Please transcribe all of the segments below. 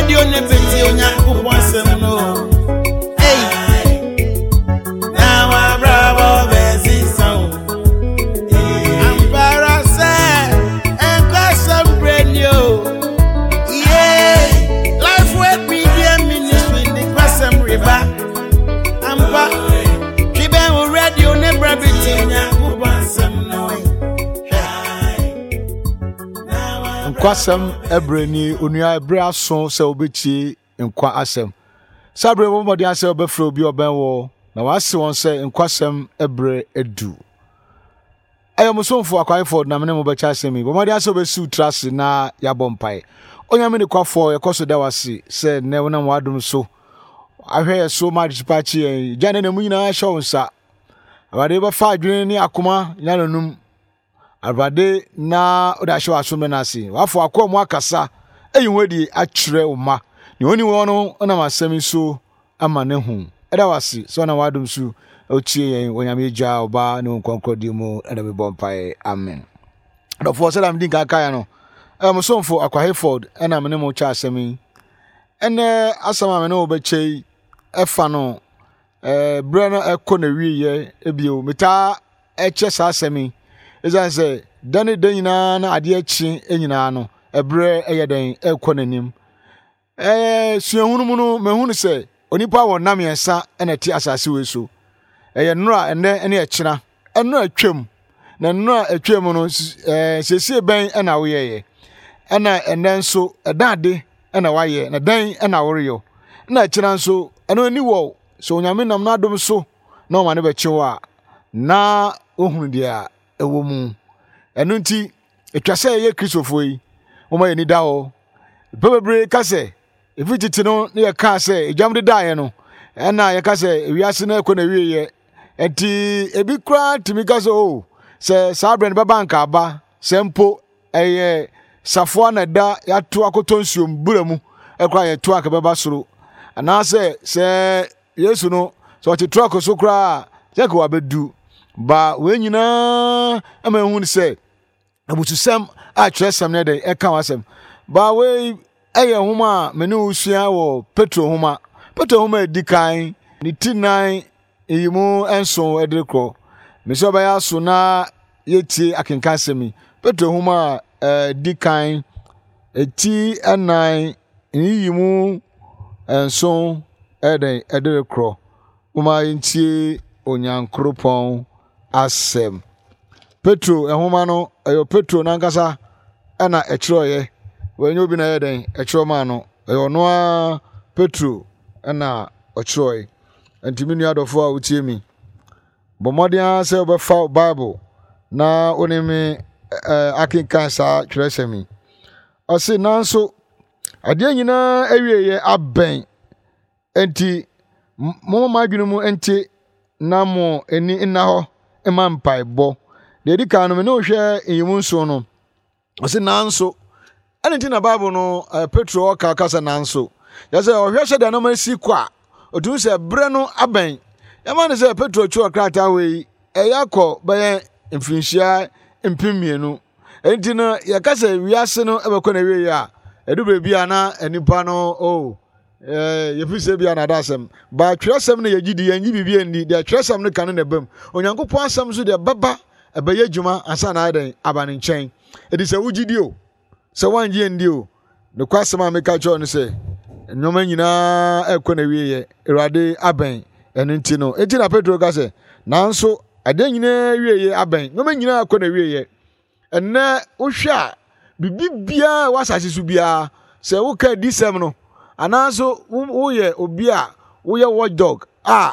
radio ne beti onyankopon sem no. Hey. Now I bravo bezi sound. I'm parase and custom radio. Yeah. Life with media ministry the custom river. I'm back. Kiben radio ne beti onyankopon sem no. Nkwasem ebreni onua ebre aso se obechi nkwa asem sabre bomodi ase obefro obi oben wo na wase won se nkwasem ebre edu ayomsonfo akwai na mene mo becha asemi bomodi ase obesu trase na yabompai onyame ne kwafo yekoso da wase se ne wona wadum so ahwe so magipachi en jane ne munyina shawunsa awade ba fa adwene ni akoma nyananum Abade na odasho asome na si wafo akom akasa eyinwedi akyere uma ni oni wono na masemi so ama ne hu eda wasi so na wadum su ochie yen wonyame gya oba ne nkonkrodi mu eda be bompai amen do for salam din kaka no musomfo akwa Hayford na mene mo cha asemi ene asama mene obechei efa no brana ekona wiye ebio meta eche sa asemi Ezan say dani denyina na ade achi enyina no ebre eyeden ekonanim suahunu no mehunu say onipa wonam yensa na ti asase we so nura ene echina enura atwam na nura atwam no sese ben na woyeye enen so edade na waye na dan na woreyo na echina so eno ani wo so onyame nam na adom so na o ma ne be chewa na ohunu dia ewo mu enu nti etwase ye kristofo yi o ma yeni da ho bebebre ka se evititi no ne ye ka se ejamde da ye no na ye ka se ewiase na ekọ na wiye enti ebi kra timi ka se o se sabre ne banka aba sempo eye safo na da ya to akotonsuom buramu ekra ye to akabeba soro ana se yesu no so ti truck so kra je ko abedu ba we nyina amehun se abutusam a tresam ne de eka wasem ba we eye homa mene usua wo petro homa edikan ni tinan eyimu enso edrekro me so ba ya so na yeti akenka semi petro homa edikan eti anan eyimu enso edrekro uma yenti onyankropon asem petro ehoma no eyo petro nankasa ana ekyroye wenye obi na yeden ekyro ma no eyo no a petro ana okyroye antiminu adofo a utie mi bomodia se obefa bible na onimi akinkan sa tresemi ose nanso ade nyina awieye aben enti mo madwunu mu enti na mo eni nna ho emampai bo de di kan no me no hwe eyimu nso no ose nanso anenti na bible no petro ka kasa nanso ya se ohwe hye de na masi kwa odun se bre no aben ya ma ne se petro chu krata we eyakọ be mfinhia mpimienu enti no ya kasa wiase no ebekọ na wie ya edube bia na enipa no yefise bia na dasem ba tresem ne yagidi yanyi bibia ndi de tresem ne kan ne bam onyankopon asem so de baba ebeye djuma asa na adan abane nchen edi se wugidi o se wanje ndi o ne kwasem ameka cho ne se nyoma nyina ekọ na wieye erade aben enti no enti na petro ka se nanso ade nyina wieye aben nyoma nyina ekọ na wieye enne wohwa bibibia wasase su bia se wo ka disem no anaso woye obi a woye watchdog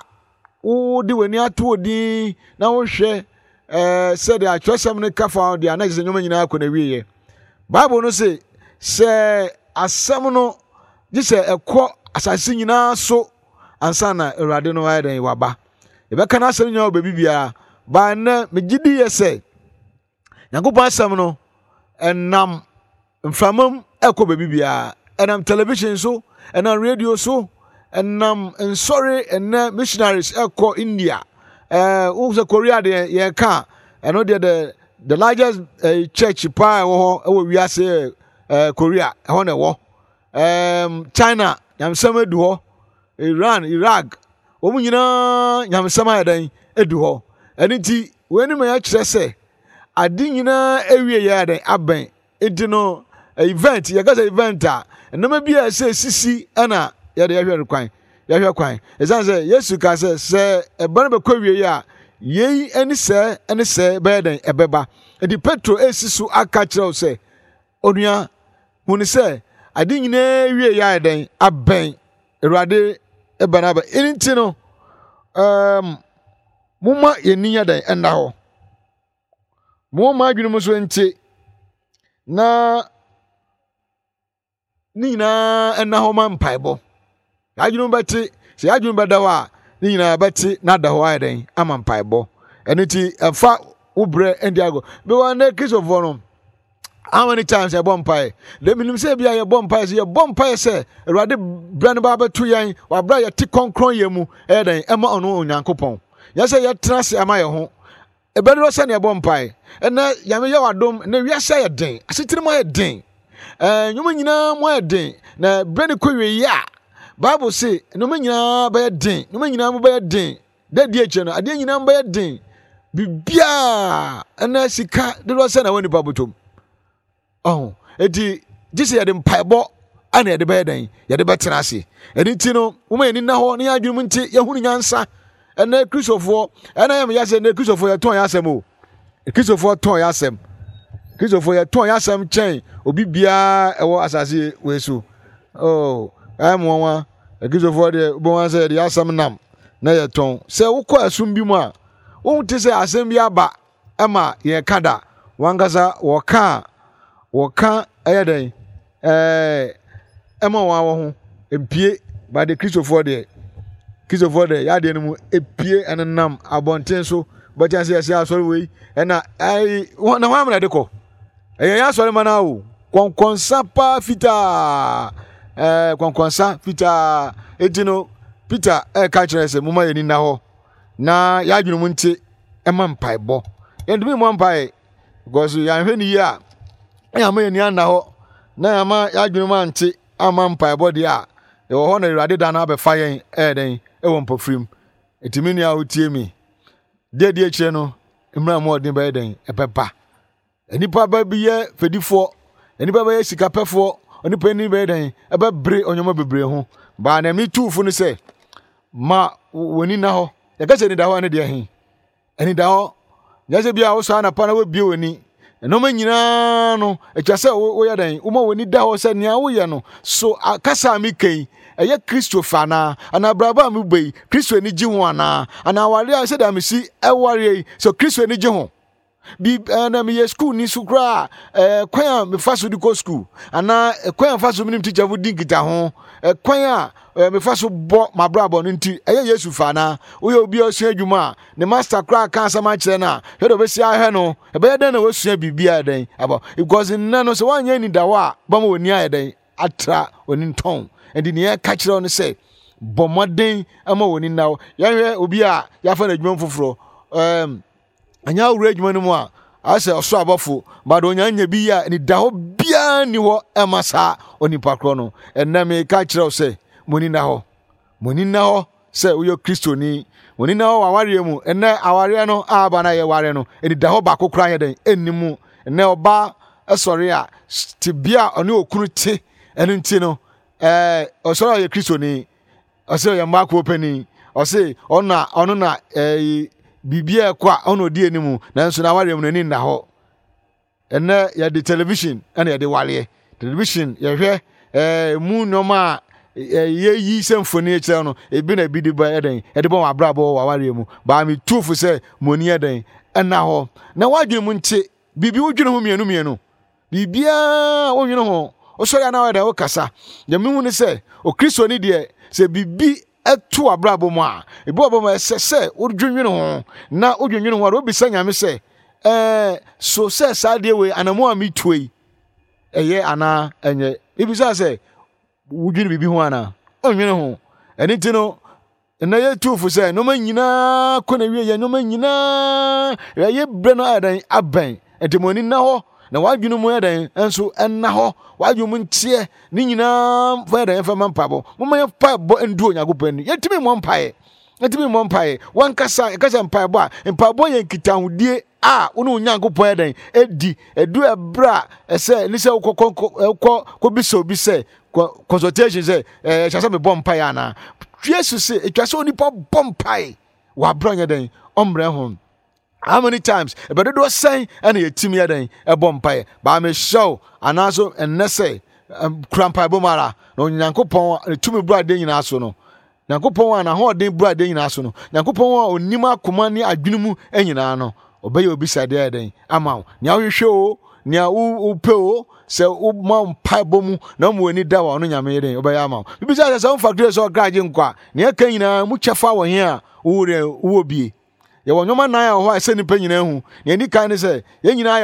wo di weni ato odi na wo hwe se de atwesem ne kafa de anaje nyoma nyina akọ na wieye bible no se asem no ji se ekọ asase nyina so ansa na erade no wa den waba ebeka na asem nyina obebi bia ba na megidi ye se yankopon asem no enam mframam ekọ bebi bia enam television so enam radio so enam sorry and missionaries ekọ India wo Korea de ye ka eno de the largest church pa wo wiase Korea ho na wo China nyamsam edu hɔ Iran Iraq omu nyina nyamsam ayɛdan edu hɔ ɛne nti wani ma ya kyerɛ sɛ ade nyina ewie yɛ adan abɛn edi no event yɛkasa event a ɛnama bi a sɛ sisi ɛna yɛde yɛhwɛ kwan ɛsan sɛ Yesu ka sɛ ɛbɛn bɛkɔ wie a yei ɛne sɛ bɛyɛ dan ɛbɛba edi Petro esi so aka kyerɛw sɛ onua hunu sɛ ade nyina wie yɛ adan abɛn Awurade ɛbɛn abɛn ɛne nti no moma yɛni yɛ dan ɛnda hɔ moma adwene mu so nti na ni nyinaa ɛna hɔ ma mpaebɔ adwene bɛte sɛ adwene bɛda hɔ a ni nyinaa bɛte na da hɔ ayɛ den ama mpaebɔ ɛno nti ɛfa wobrɛ ɛndi agɔ bɛwa na Kristofoɔ no how many times yɛbɔ mpae de minim sɛ bia yɛbɔ mpae sɛ yɛbɔ mpae sɛ Awurade brɛ no ba bɛto yɛn wabra yɛte kɔnkɔn yɛ mu ɛyɛ den ɛma ɔno Onyankopɔn yɛsɛ yɛtena se ama yɛ ho ɛbɛdɔ sɛ ne yɛbɔ mpae ɛna yame yɛ wadom na wiase yɛ den asetire mu yɛ den nnwuma nyinaa mu yɛ den na brɛ ne kɔ wie a Bible say nnwuma nyinaa bɛyɛ den nnwuma nyinaa mu bɛyɛ den dadi akyire no adeɛ nyinaa bɛyɛ den bibia ɛna sika de dɔ sɛ na wɔ nipa botom eti gye yɛde mpaebɔ ana yɛde bɛyɛ den yɛde bɛtena ase ɛne nti no woma yɛni na hɔ ne yɛadwene mu nti yɛhunu nyansa ɛna Kristofoɔ ɛna yɛm yɛasɛ ne Kristofoɔ yɛtɔn yɛ asɛm o Kristofoɔ tɔn yɛ asɛm Kristofoɔ yɛtɔn yɛ asɛm kyɛn obi biara ɛwɔ asase wei so ɛmoa Kristofoɔ deɛ bɔn sɛ yɛde asɛm nam na yɛtɔn sɛ wokɔ asum bi mu a wɔn te sɛ asɛm bi aba ɛma yɛka da wankasa wɔka ɛyɛ den ɛma wɔn awɔ ho empie ba de Kristofoɔ deɛ yadeɛ no mu epie ɛnenam abɔnten so bɛkyɛn sɛ yɛsɛ asɔre wei ɛna na wɔn amena de kɔ ɛyɛ yɛ asɔre ma na o kɔnkɔnsa pa fitaa kɔnkɔnsa fitaa eti no Peter ɛka kyerɛ sɛ moma yɛni na hɔ na yɛadwene mu nte ɛma mpaebɔ yɛntumi mmɔ mpae because yɛanhwɛ ne yie a yɛama yɛni ana hɔ na yɛama yɛadwene mu ante ama mpaebɔ deɛ a yɛwɔ hɔ na Awurade da no abɛfa yɛn ɛyɛ den ɛwɔ mpafirim ɛtumi nua a wotie mi deɛ akyire no mmra mu ɔden bɛyɛ den ɛbɛba nipa ba bi yɛ fɛdifoɔ nipa bɛyɛ sikapɛfoɔ onipa ni bɛyɛ den ɛbɛbere ɔnyɔma bebree ho baa na mi tuufo no sɛ ma woni na hɔ yɛka sɛ ni da hɔ ne deɛ he ɛni da hɔ nyɛsɛ bia wo saa anapa na wobie w'ani ɛnɔma nyinaa no atwa sɛ woyɛ den woma w'ani da hɔ sɛ nea woyɛ no so akasa a mekɛi ɛyɛ Kristo fa anaa braba a mebɛi Kristo ani gye ho anaa aware a sɛdeɛ mesi ɛware yi sɛ Kristo ani gye ho bi na meyɛ school ni so koraa kwan a mefa so de kɔ school anaa kwan a mefa so menim teacher fo di nkita ho kwan a mefa so bɔ mabrabɔ no nti ɛyɛ Yesu fa na woyɛ obi a osua adwuma a ne master koraa ka asɛm akyerɛ no a hwɛ dɛ obɛsi ahwɛ no ɛbɛyɛ dɛn na wasua biribia ɛdɛn aba because nnɛ no sɛ woanyɛ ni da hɔ a bama wɔni ayɛ dɛn atra wɔni ntɔn ɛnti ne yɛka kyerɛ no sɛ bɔ mmɔden ama wɔni nna hɔ yɛhwɛ obi a yɛafa no adwuma foforɔ anya awura adwuma no mu a asɛ ɔso abɔfo ba de onyanya bi a ni da hɔ biara ni hɔ ɛma saa onipa korɔ no ɛnna meka kyerɛw sɛ moni na hɔ sɛ woyɛ Kristoni moni na hɔ awareɛ mu ɛnna awareɛ no aba na yɛ ware no ɛni da hɔ baako koraa yɛ den ɛnni mu ɛnna ɔba ɛsɔre a te bia ɔne okunu te ɛno nti no ɔsɔre a ɔyɛ Kristoni ɔsɛ ɔyɛ mmaako pɛni ɔsɛ ɔno na bibia ɛkɔ a ɔno odi anim nanso na ware mu n'ani nna hɔ ɛnɛ yɛde television ɛna yɛde wareɛ television yɛhwɛ mu nneɛma a yɛyi sɛ mfoni akyerɛ no ebi na ebi de ba ɛdɛn yɛde bɔ abrabɔ wɔ wareɛ mu baa mi tuufo sɛ moni ɛdɛn ɛna hɔ na wadwene mu nte bibi wodwene ho mmienu bibia wodwene ho ɔsɔre ana ɛdɛn wokasa yɛ mehu ne sɛ okristo ni deɛ sɛ bibi ɛto abrabɔ mu a ebi wɔ bɔ ma ɛsɛ sɛ wodwene ho na wodwene ho a obisa nyame sɛ so sɛ saa deɛ wei anamo a mitue ɛyɛ ana ɛnyɛ ebisa sɛ wodwene bibi ho ana ɔnwene ho ɛne ti no na yɛ tuufo sɛ noma nyinaa kɔ na wie yɛ noma nyinaa yɛ brɛ no adan abɛn ɛnti moni na hɔ na wadwunu mu yɛden enso enna ho wadwunu mu ntie ni nyina fa yɛden fa mampabo moma yɛ paebo endu Onyankopɔn ni yɛtimi mo mpae wankasa ekasa mpaebo a mpaebo yɛ nkitahudie a wonu Onyankopɔn yɛden edi edu ebra ese ni se ko biso bi se consultation say chasa me bom pai ana Jesus say etwa so nipa bom pai wa branya den omre ho how many times ebedo do say ana yetimi yeden e bom pai ba me show anaso ennese krampai bomara na Onyankopɔn etumi bra de nyina so no Nyankopɔn ana ho den bra de nyina so no Nyankopɔn a onima akoma ni adwunu mu enyina no obeye obi sade yeden ama nya hwehwe o nya wo pe o se wo ma mpaebo mu na mo ani da wa no nyame yeden obeye ama bibi say se fa grace o graje nkwa ne aka nyina mu kyefa wo he a wo bie ye wo nyoma nan a ho a se ni pa nyina hu ne ani kan ne se ye nyina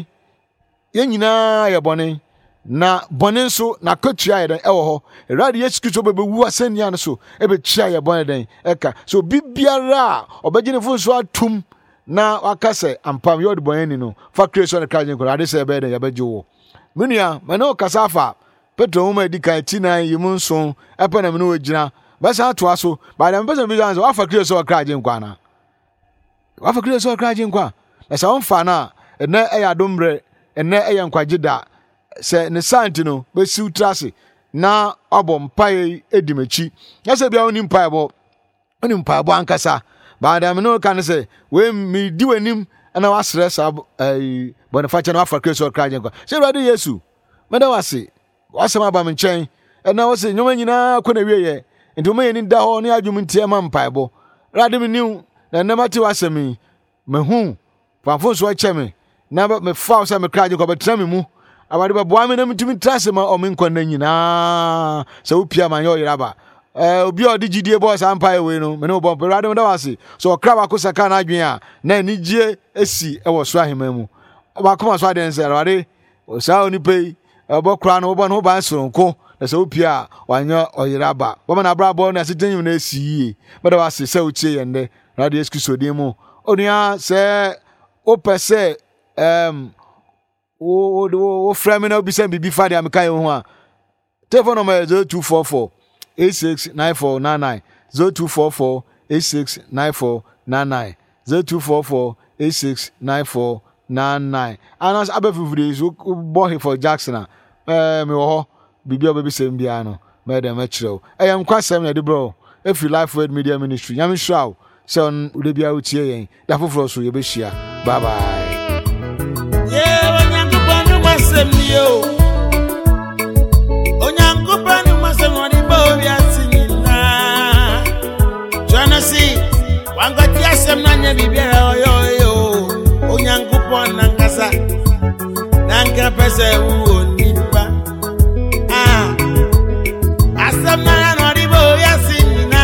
ye bone na bone nso na kotua yeden e wo ho erade Yesu Kristo be wu asenia no so e be chia ye bone den eka so bibiara obegine fu so atum na wakase ampam yodi bonyani no fa creation kraje nkora ade se be den yabejo munia mano kasafa petro homa edika tinan yimu nso epe na me no ogina basa atoa so ba dem person bi san so wafa creation kraje nkwa na wafa creation kraje nkwa na sa onfa na ene eya dombre ene eya nkwagida se ne santi no be siutrase na obom pai edimachi yase bia oni mpaebo ankasa ba dem no kan se we mi di wanim na wasre sa Boniface na Africa so kraje nkwa se rade Yesu meda wasema ba me nchen na wase nyoma nyina ko na wieye nti mo yeni da ho ne adwum ntie ma mpaebo rade me niu na namati wasemi mehu pamfo so acheme na me fa so me kraje nkwa betra me mu awade ba boa me na mtumi trase ma o me nkwa na nyina se upia ma yo yiraba obi odi gidie boss ampa we no me no bompe rade me da wase so okra ba ko saka na adwen a na ni gie esi e wo so ahema mu ba kuma so aden se rade o sa oni pei obokra no bo no ba soronko na se upia wanyo oyiraba bo na bra bo na sitin na esi me da wase se utie yende rade Yesu din mu onia se opese o frame na obi se bibi fa dia me kan ho a telephone number 0244 869499 0244 869499 0244 869499 anas abefufure so boy for Jackson me wo bibi obi sem bia no me dem akireo eyam kwasem na de bro if you life word media ministry yam shraw so ode bia utie yen da foforo so ye be hia bye bye Yo, Onyankopɔn masem ɔde ba obi asinyina Joanna si wangati asem na nya bibiara oyo Onyankopɔn nankasa nanka pese wo nipa asem na ɔde ba obi asinyina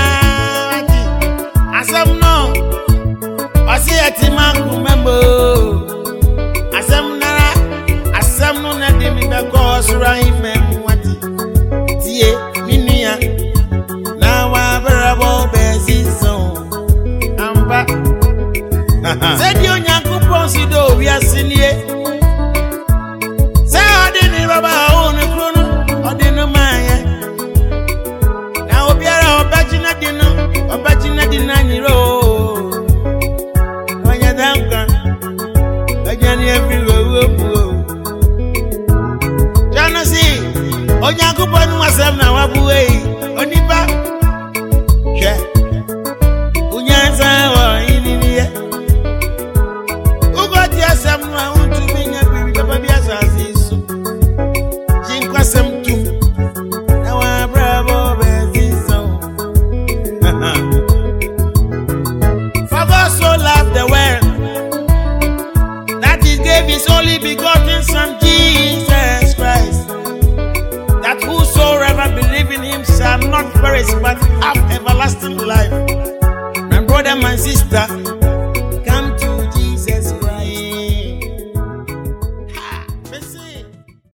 asem no osi etima kumembo asem because Rahim wati tie minia na wa berabo bezizo amba said Onyankopɔn si do wi asinie say odini baba onu krono odini maya na obiara obagina dino nyiro onya danka ajani everywhere Onyankopɔn wasem na wabuwe